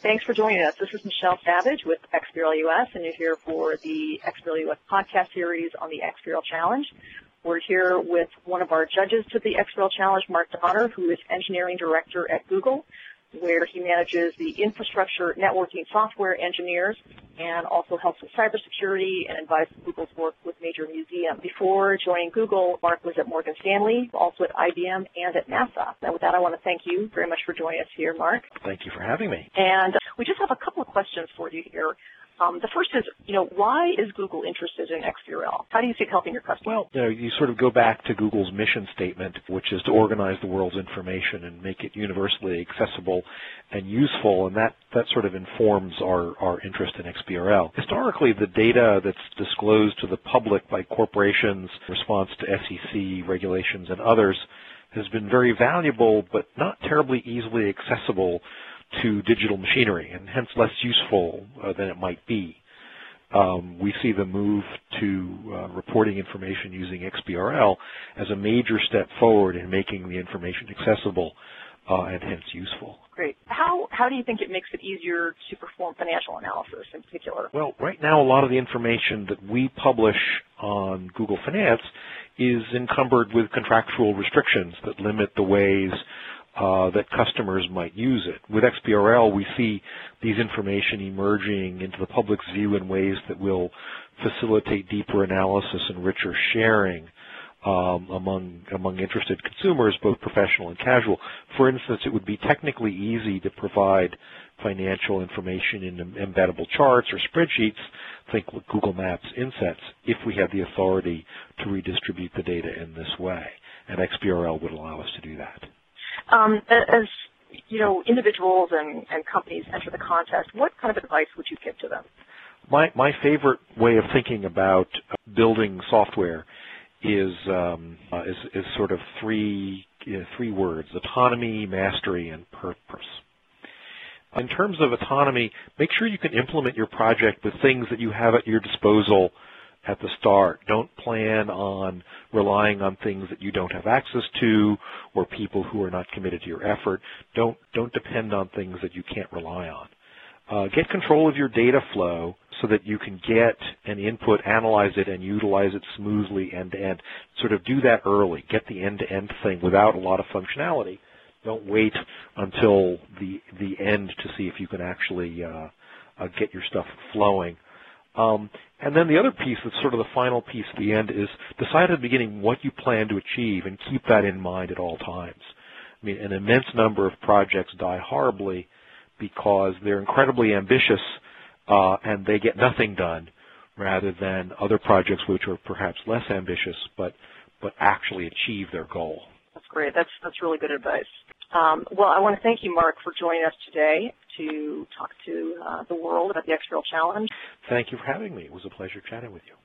Thanks for joining us. This is Michelle Savage with XBRL US, and you're here for the XBRL US podcast series on the XBRL Challenge. We're here with one of our judges to the XBRL Challenge, Mark Donner, who is Engineering Director at Google, where he manages the infrastructure networking software engineers and also helps with cybersecurity and advises Google's work with major museums. Before joining Google, Mark was at Morgan Stanley, also at IBM, and at NASA. And with that, I want to thank you very much for joining us here, Mark. Thank you for having me. And we just have a couple of questions for you here. The first is, why is Google interested in XBRL? How do you see it helping your customers? Well, you sort of go back to Google's mission statement, which is to organize the world's information and make it universally accessible and useful, and that sort of informs our interest in XBRL. Historically, the data that's disclosed to the public by corporations in response to SEC regulations and others has been very valuable, but not terribly easily accessible to digital machinery, and hence less useful than it might be. We see the move to reporting information using XBRL as a major step forward in making the information accessible and hence useful. Great. How do you think it makes it easier to perform financial analysis in particular? Well, right now a lot of the information that we publish on Google Finance is encumbered with contractual restrictions that limit the ways that customers might use it. With XBRL, we see these information emerging into the public's view in ways that will facilitate deeper analysis and richer sharing among interested consumers, both professional and casual. For instance, it would be technically easy to provide financial information in embeddable charts or spreadsheets, think Google Maps insets, if we had the authority to redistribute the data in this way. And XBRL would allow us to do that. As individuals and companies enter the contest, what kind of advice would you give to them? My favorite way of thinking about building software is sort of three words: autonomy, mastery, and purpose. In terms of autonomy, make sure you can implement your project with things that you have at your disposal at the start. Don't plan on relying on things that you don't have access to or people who are not committed to your effort. Don't depend on things that you can't rely on. Get control of your data flow so that you can get an input, analyze it, and utilize it smoothly end-to-end. Sort of do that early. Get the end-to-end thing without a lot of functionality. Don't wait until the end to see if you can actually get your stuff flowing. And then the other piece that's sort of the final piece at the end is decide at the beginning what you plan to achieve and keep that in mind at all times. I mean, an immense number of projects die horribly because they're incredibly ambitious and they get nothing done, rather than other projects which are perhaps less ambitious but actually achieve their goal. That's great. That's really good advice. Well, I want to thank you, Mark, for joining us today to talk to the world about the XBRL Challenge. Thank you for having me. It was a pleasure chatting with you.